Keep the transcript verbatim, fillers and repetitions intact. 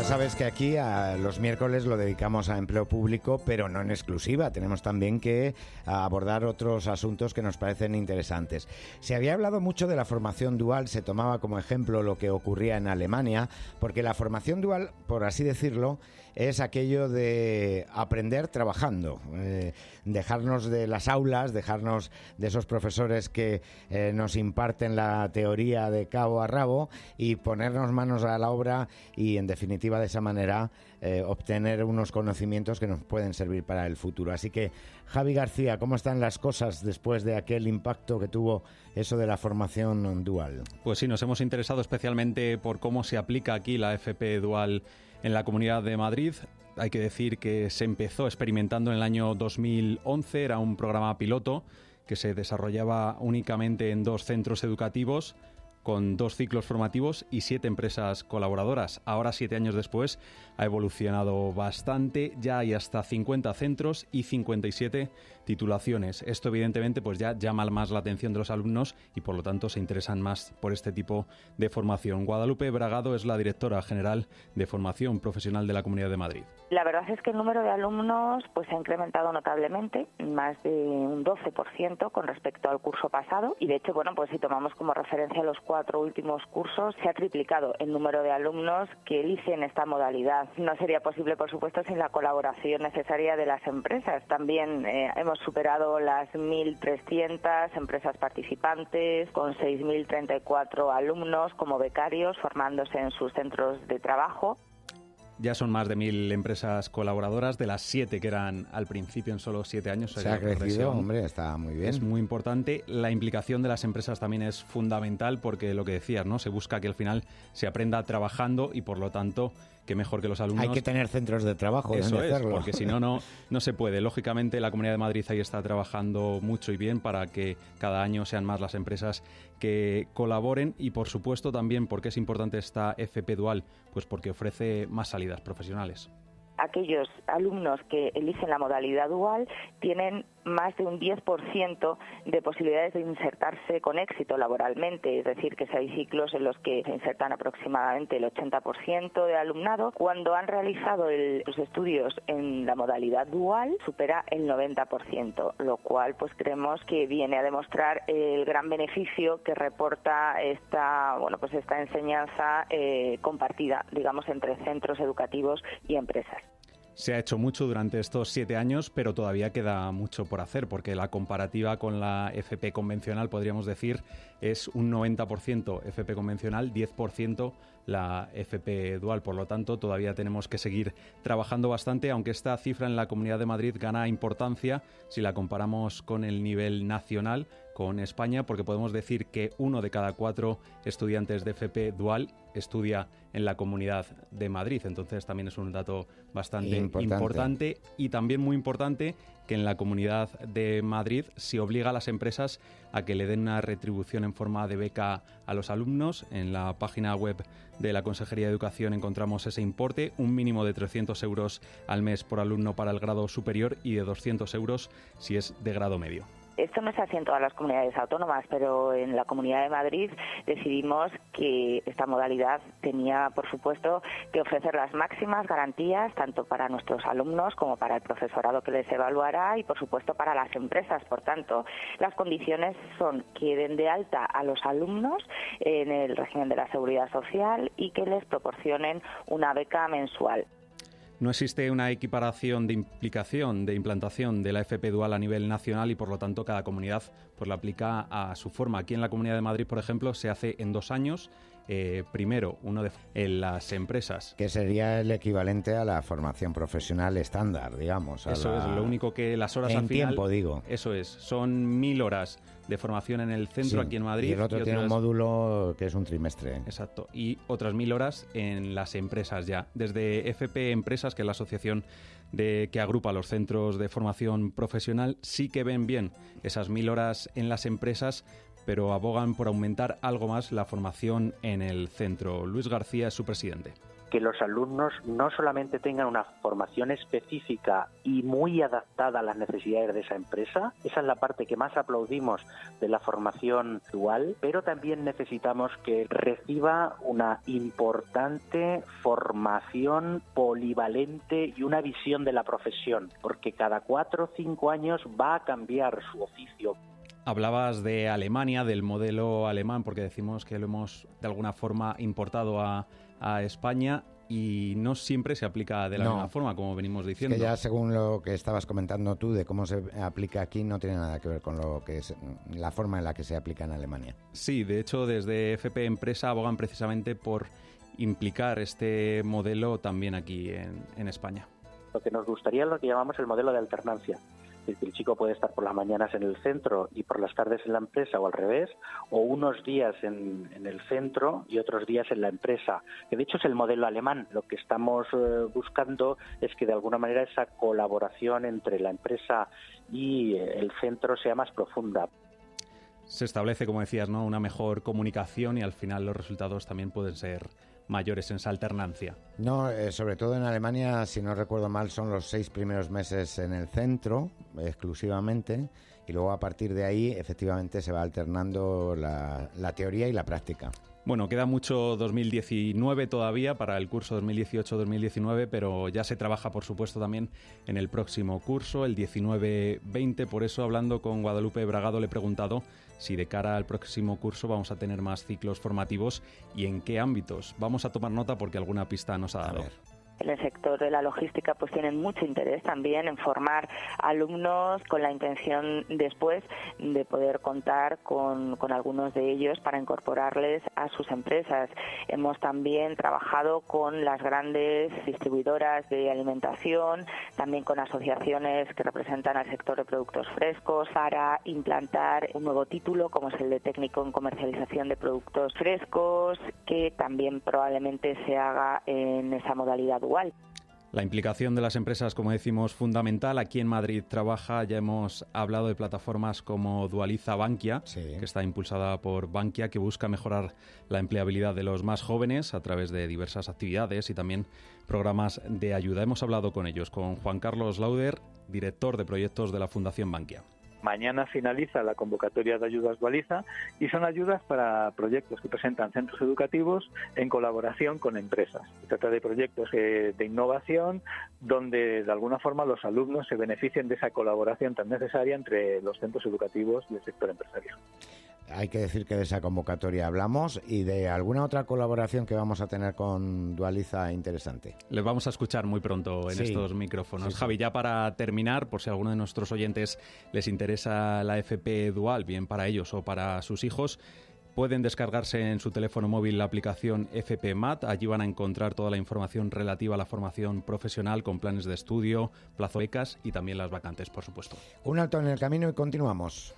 sabes que aquí a los miércoles lo dedicamos a empleo público, pero no en exclusiva. Tenemos también que abordar otros asuntos que nos parecen interesantes. Se había hablado mucho de la formación dual, se tomaba como ejemplo lo que ocurría en Alemania, porque la formación dual, por así decirlo, es aquello de aprender trabajando, eh, dejarnos de las aulas, dejarnos de esos profesores que eh, nos imparten la teoría de cabo a rabo y ponernos manos a la obra y, en definitiva, de esa manera eh, obtener unos conocimientos que nos pueden servir para el futuro. Así que, Javi García, ¿cómo están las cosas después de aquel impacto que tuvo eso de la formación dual? Pues sí, nos hemos interesado especialmente por cómo se aplica aquí la F P dual en la Comunidad de Madrid. Hay que decir que se empezó experimentando en el año dos mil once, era un programa piloto que se desarrollaba únicamente en dos centros educativos, con dos ciclos formativos y siete empresas colaboradoras. Ahora, siete años después, ha evolucionado bastante. Ya hay hasta cincuenta centros y cincuenta y siete titulaciones. Esto, evidentemente, pues ya llama más la atención de los alumnos y, por lo tanto, se interesan más por este tipo de formación. Guadalupe Bragado es la directora general de Formación Profesional de la Comunidad de Madrid. La verdad es que el número de alumnos pues se ha incrementado notablemente, más de un doce por ciento con respecto al curso pasado. Y, de hecho, bueno, pues si tomamos como referencia los cuatro últimos cursos, se ha triplicado el número de alumnos que eligen esta modalidad. No sería posible, por supuesto, sin la colaboración necesaria de las empresas. También eh, hemos superado las mil trescientas empresas participantes, con seis mil treinta y cuatro alumnos como becarios formándose en sus centros de trabajo. Ya son más de mil empresas colaboradoras, de las siete que eran al principio en solo siete años. Se ha crecido, hombre, está muy bien. Es muy importante. La implicación de las empresas también es fundamental porque lo que decías, ¿no? Se busca que al final se aprenda trabajando y, por lo tanto, que mejor que los alumnos. Hay que tener centros de trabajo. Eso es, hacerlo. Porque si no, no, no se puede. Lógicamente, la Comunidad de Madrid ahí está trabajando mucho y bien para que cada año sean más las empresas que colaboren y, por supuesto, también porque es importante esta F P dual, pues porque ofrece más salidas profesionales. Aquellos alumnos que eligen la modalidad dual tienen más de un diez por ciento de posibilidades de insertarse con éxito laboralmente, es decir, que si hay ciclos en los que se insertan aproximadamente el ochenta por ciento de alumnado, cuando han realizado el, sus estudios en la modalidad dual supera el noventa por ciento, lo cual pues creemos que viene a demostrar el gran beneficio que reporta esta, bueno, pues esta enseñanza eh, compartida, digamos, entre centros educativos y empresas. Se ha hecho mucho durante estos siete años, pero todavía queda mucho por hacer, porque la comparativa con la F P convencional, podríamos decir, es un noventa por ciento F P convencional, diez por ciento la F P dual. Por lo tanto, todavía tenemos que seguir trabajando bastante, aunque esta cifra en la Comunidad de Madrid gana importancia si la comparamos con el nivel nacional, con España, porque podemos decir que uno de cada cuatro estudiantes de F P dual estudia en la Comunidad de Madrid. Entonces también es un dato bastante importante. importante y también muy importante que en la Comunidad de Madrid se obliga a las empresas a que le den una retribución en forma de beca a los alumnos. En la página web de la Consejería de Educación encontramos ese importe, un mínimo de trescientos euros al mes por alumno para el grado superior y de doscientos euros si es de grado medio. Esto no es así en todas las comunidades autónomas, pero en la Comunidad de Madrid decidimos que esta modalidad tenía, por supuesto, que ofrecer las máximas garantías tanto para nuestros alumnos como para el profesorado que les evaluará y, por supuesto, para las empresas. Por tanto, las condiciones son que den de alta a los alumnos en el régimen de la Seguridad Social y que les proporcionen una beca mensual. No existe una equiparación de implicación, de implantación de la F P dual a nivel nacional y, por lo tanto, cada comunidad pues la aplica a su forma. Aquí en la Comunidad de Madrid, por ejemplo, se hace en dos años. Eh, primero, uno de en las empresas. Que sería el equivalente a la formación profesional estándar, digamos. A eso la... es, lo único que las horas en al final... tiempo, digo. Eso es, son mil horas de formación en el centro, sí, aquí en Madrid. Y el otro y tiene otras... un módulo que es un trimestre. Exacto, y otras mil horas en las empresas ya. Desde F P Empresas, que es la asociación de, que agrupa los centros de formación profesional, sí que ven bien esas mil horas en las empresas, pero abogan por aumentar algo más la formación en el centro. Luis García es su presidente. que los alumnos no solamente tengan una formación específica y muy adaptada a las necesidades de esa empresa, esa es la parte que más aplaudimos de la formación dual, pero también necesitamos que reciba una importante formación polivalente y una visión de la profesión, porque cada cuatro o cinco años va a cambiar su oficio. Hablabas de Alemania, del modelo alemán, porque decimos que lo hemos de alguna forma importado a, a España y no siempre se aplica de la no. misma forma, como venimos diciendo. Es que ya según lo que estabas comentando tú de cómo se aplica aquí, no tiene nada que ver con lo que es la forma en la que se aplica en Alemania. Sí, de hecho desde F P Empresa abogan precisamente por implicar este modelo también aquí en, en España. Lo que nos gustaría es lo que llamamos el modelo de alternancia. Es decir, el chico puede estar por las mañanas en el centro y por las tardes en la empresa o al revés, o unos días en, en el centro y otros días en la empresa, que de hecho es el modelo alemán. Lo que estamos eh, buscando es que de alguna manera esa colaboración entre la empresa y el centro sea más profunda. Se establece, como decías, ¿no?, una mejor comunicación y al final los resultados también pueden ser mayores en esa alternancia. No, eh, sobre todo en Alemania, si no recuerdo mal, son los seis primeros meses en el centro, exclusivamente, y luego a partir de ahí, efectivamente, se va alternando la, la teoría y la práctica. Bueno, queda mucho dos mil diecinueve todavía para el curso dos mil dieciocho dos mil diecinueve, pero ya se trabaja, por supuesto, también en el próximo curso, el diecinueve veinte. Por eso, hablando con Guadalupe Bragado, le he preguntado si de cara al próximo curso vamos a tener más ciclos formativos y en qué ámbitos. Vamos a tomar nota porque alguna pista nos ha dado. A ver. En el sector de la logística pues tienen mucho interés también en formar alumnos con la intención después de poder contar con, con algunos de ellos para incorporarles a sus empresas. Hemos también trabajado con las grandes distribuidoras de alimentación, también con asociaciones que representan al sector de productos frescos para implantar un nuevo título como es el de técnico en comercialización de productos frescos, que también probablemente se haga en esa modalidad dual. La implicación de las empresas, como decimos, fundamental. Aquí en Madrid trabaja, ya hemos hablado de plataformas como Dualiza Bankia, sí, que está impulsada por Bankia, que busca mejorar la empleabilidad de los más jóvenes a través de diversas actividades y también programas de ayuda. Hemos hablado con ellos, con Juan Carlos Lauder, director de proyectos de la Fundación Bankia. Mañana finaliza la convocatoria de ayudas Dualiza y son ayudas para proyectos que presentan centros educativos en colaboración con empresas. Se trata de proyectos de innovación donde de alguna forma los alumnos se beneficien de esa colaboración tan necesaria entre los centros educativos y el sector empresarial. Hay que decir que de esa convocatoria hablamos y de alguna otra colaboración que vamos a tener con Dualiza interesante. Les vamos a escuchar muy pronto en sí, estos micrófonos. Sí, sí. Javi, ya para terminar, por si a alguno de nuestros oyentes les interesa la F P Dual, bien para ellos o para sus hijos, pueden descargarse en su teléfono móvil la aplicación F P Mat. Allí van a encontrar toda la información relativa a la formación profesional con planes de estudio, plazo becas y también las vacantes, por supuesto. Un alto en el camino y continuamos.